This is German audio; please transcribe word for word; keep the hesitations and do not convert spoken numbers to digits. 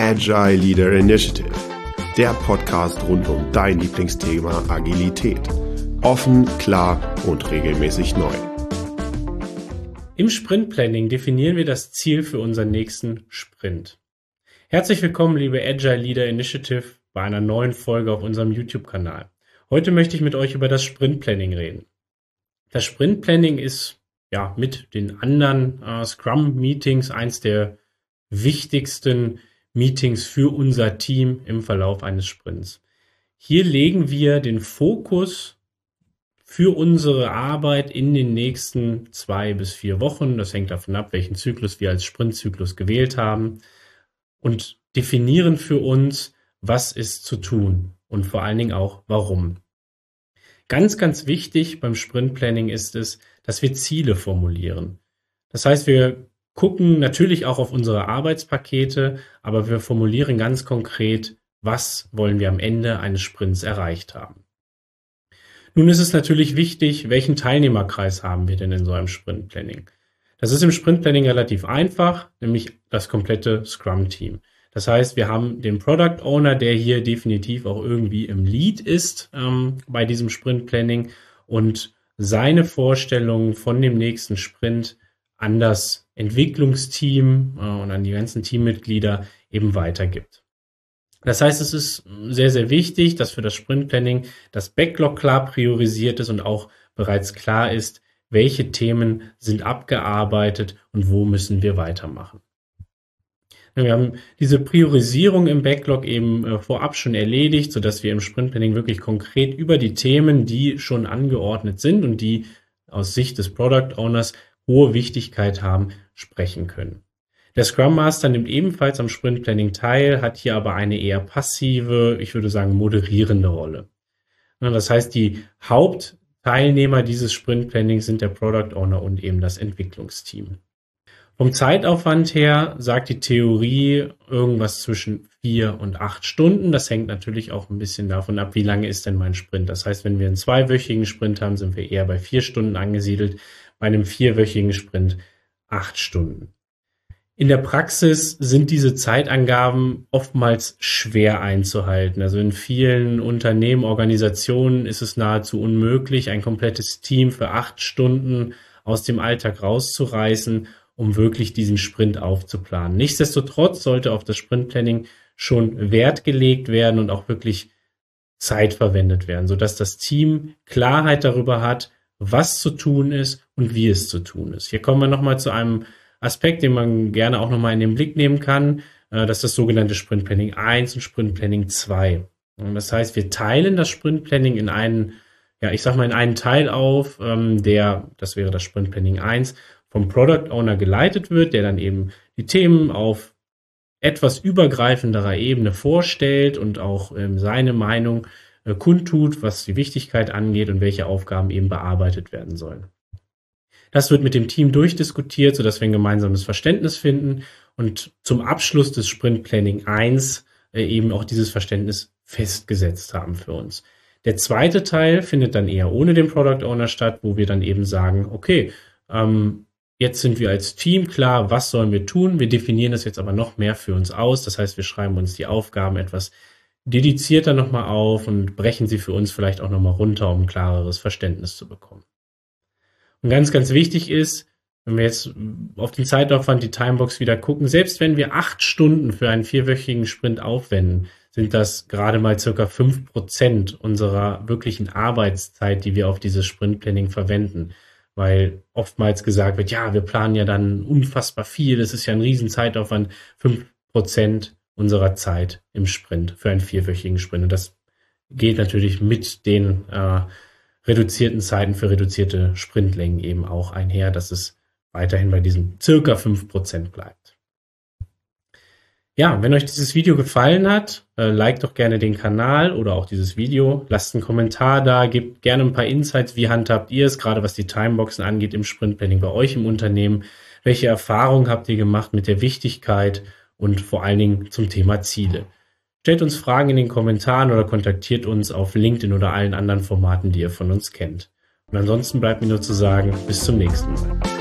Agile Leader Initiative, der Podcast rund um dein Lieblingsthema Agilität. Offen, klar und regelmäßig neu. Im Sprint-Planning definieren wir das Ziel für unseren nächsten Sprint. Herzlich willkommen, liebe Agile Leader Initiative, bei einer neuen Folge auf unserem YouTube-Kanal. Heute möchte ich mit euch über das Sprint-Planning reden. Das Sprint-Planning ist ja mit den anderen äh, Scrum-Meetings eins der wichtigsten Meetings für unser Team im Verlauf eines Sprints. Hier legen wir den Fokus für unsere Arbeit in den nächsten zwei bis vier Wochen. Das hängt davon ab, welchen Zyklus wir als Sprintzyklus gewählt haben, und definieren für uns, was ist zu tun und vor allen Dingen auch warum. Ganz, ganz wichtig beim Sprint-Planning ist es, dass wir Ziele formulieren. Das heißt, wir gucken natürlich auch auf unsere Arbeitspakete, aber wir formulieren ganz konkret, was wollen wir am Ende eines Sprints erreicht haben. Nun ist es natürlich wichtig, welchen Teilnehmerkreis haben wir denn in so einem Sprint-Planning? Das ist im Sprint-Planning relativ einfach, nämlich das komplette Scrum-Team. Das heißt, wir haben den Product Owner, der hier definitiv auch irgendwie im Lead ist ähm, bei diesem Sprint-Planning und seine Vorstellungen von dem nächsten Sprint an das Entwicklungsteam äh, und an die ganzen Teammitglieder eben weitergibt. Das heißt, es ist sehr, sehr wichtig, dass für das Sprint-Planning das Backlog klar priorisiert ist und auch bereits klar ist, welche Themen sind abgearbeitet und wo müssen wir weitermachen. Wir haben diese Priorisierung im Backlog eben äh, vorab schon erledigt, sodass wir im Sprint-Planning wirklich konkret über die Themen, die schon angeordnet sind und die aus Sicht des Product Owners hohe Wichtigkeit haben, sprechen können. Der Scrum Master nimmt ebenfalls am Sprint-Planning teil, hat hier aber eine eher passive, ich würde sagen moderierende Rolle. Das heißt, die Hauptteilnehmer dieses Sprint-Plannings sind der Product Owner und eben das Entwicklungsteam. Vom Zeitaufwand her sagt die Theorie irgendwas zwischen vier und acht Stunden. Das hängt natürlich auch ein bisschen davon ab, wie lange ist denn mein Sprint. Das heißt, wenn wir einen zweiwöchigen Sprint haben, sind wir eher bei vier Stunden angesiedelt, bei einem vierwöchigen Sprint acht Stunden. In der Praxis sind diese Zeitangaben oftmals schwer einzuhalten. Also in vielen Unternehmen, Organisationen ist es nahezu unmöglich, ein komplettes Team für acht Stunden aus dem Alltag rauszureißen, um wirklich diesen Sprint aufzuplanen. Nichtsdestotrotz sollte auf das Sprintplanning schon Wert gelegt werden und auch wirklich Zeit verwendet werden, sodass das Team Klarheit darüber hat, was zu tun ist und wie es zu tun ist. Hier kommen wir nochmal zu einem Aspekt, den man gerne auch nochmal in den Blick nehmen kann. Das ist das sogenannte Sprintplanning eins und Sprintplanning zwei. Das heißt, wir teilen das Sprintplanning in einen, ja, ich sag mal in einen Teil auf, der, das wäre das Sprintplanning eins, vom Product Owner geleitet wird, der dann eben die Themen auf etwas übergreifenderer Ebene vorstellt und auch ähm, seine Meinung äh, kundtut, was die Wichtigkeit angeht und welche Aufgaben eben bearbeitet werden sollen. Das wird mit dem Team durchdiskutiert, sodass wir ein gemeinsames Verständnis finden und zum Abschluss des Sprint Planning eins äh, eben auch dieses Verständnis festgesetzt haben für uns. Der zweite Teil findet dann eher ohne den Product Owner statt, wo wir dann eben sagen, okay, ähm, jetzt sind wir als Team klar, was sollen wir tun. Wir definieren das jetzt aber noch mehr für uns aus. Das heißt, wir schreiben uns die Aufgaben etwas dedizierter nochmal auf und brechen sie für uns vielleicht auch nochmal runter, um ein klareres Verständnis zu bekommen. Und ganz, ganz wichtig ist, wenn wir jetzt auf den Zeitaufwand, die Timebox wieder gucken, selbst wenn wir acht Stunden für einen vierwöchigen Sprint aufwenden, sind das gerade mal circa fünf Prozent unserer wirklichen Arbeitszeit, die wir auf dieses Sprintplanning verwenden. Weil oftmals gesagt wird, ja, wir planen ja dann unfassbar viel, das ist ja ein riesen Zeitaufwand, fünf Prozent unserer Zeit im Sprint für einen vierwöchigen Sprint. Und das geht natürlich mit den äh, reduzierten Zeiten für reduzierte Sprintlängen eben auch einher, dass es weiterhin bei diesen circa fünf Prozent bleibt. Ja, wenn euch dieses Video gefallen hat, äh, liked doch gerne den Kanal oder auch dieses Video. Lasst einen Kommentar da, gebt gerne ein paar Insights. Wie handhabt ihr es, gerade was die Timeboxen angeht im Sprintplanning bei euch im Unternehmen? Welche Erfahrungen habt ihr gemacht mit der Wichtigkeit und vor allen Dingen zum Thema Ziele? Stellt uns Fragen in den Kommentaren oder kontaktiert uns auf LinkedIn oder allen anderen Formaten, die ihr von uns kennt. Und ansonsten bleibt mir nur zu sagen, bis zum nächsten Mal.